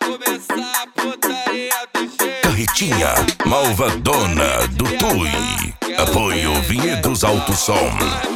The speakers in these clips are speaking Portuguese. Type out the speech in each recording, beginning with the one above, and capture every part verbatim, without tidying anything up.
começar a putaria do jeito. Carretinha malvadona do Tui. Apoio Vinhedos Alto Som.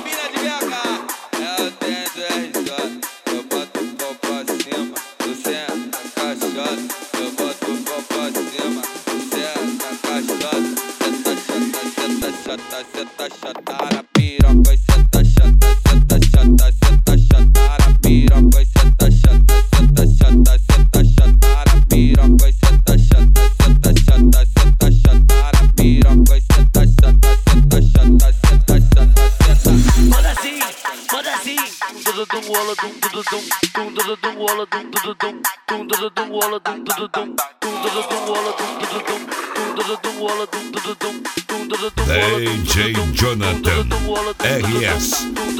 Senta chata na piroca, senta chata, senta chata, senta chata na piroca, senta chata, senta chata, senta chata na piroca, senta chata, senta chata, senta chata na piroca, senta chata, senta chata, senta chata, senta. Manda assim, manda assim. Dum dum wala dum dum dum dum dum dum wala dum dum dum dum dum dum wala dum dum dum dum dum dum wala dum dum dum dum dum wala dum dum dum. D J Jonathan R S.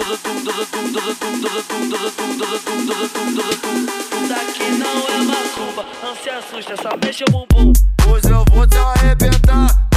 Daqui não é macumba, não se assusta, só mexe o bumbum. Hoje eu vou te arrebentar.